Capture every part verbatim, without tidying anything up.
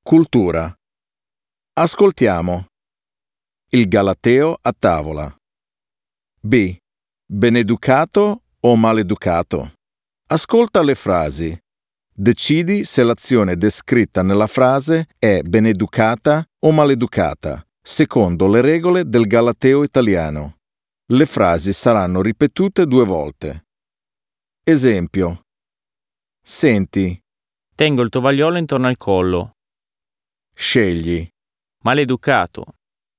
Cultura. Ascoltiamo. Il galateo a tavola. B. Beneducato o maleducato? Ascolta le frasi. Decidi se l'azione descritta nella frase è beneducata o maleducata, secondo le regole del galateo italiano. Le frasi saranno ripetute due volte. Esempio. Senti. Tengo il tovagliolo intorno al collo. Scegli. Maleducato.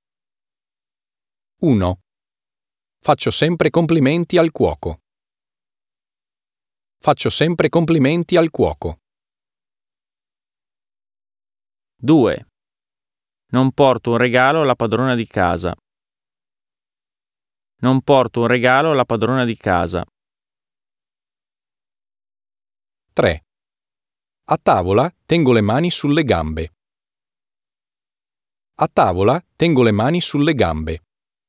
uno. Faccio sempre complimenti al cuoco. Faccio sempre complimenti al cuoco. due. Non porto un regalo alla padrona di casa. Non porto un regalo alla padrona di casa. tre. A tavola tengo le mani sulle gambe. A tavola tengo le mani sulle gambe.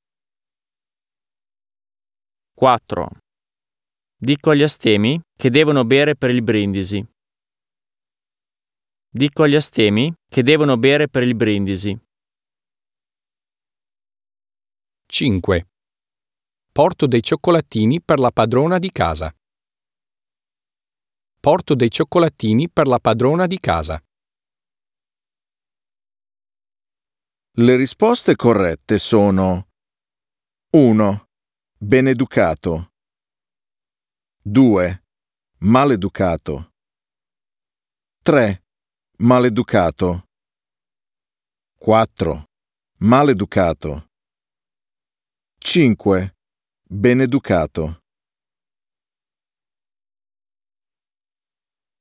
quattro. Dico agli astemi che devono bere per il brindisi. Dico agli astemi che devono bere per il brindisi. cinque. Porto dei cioccolatini per la padrona di casa. Porto dei cioccolatini per la padrona di casa. Le risposte corrette sono uno. Beneducato. due. Maleducato. tre. Maleducato. quattro. Maleducato. cinque. Beneducato.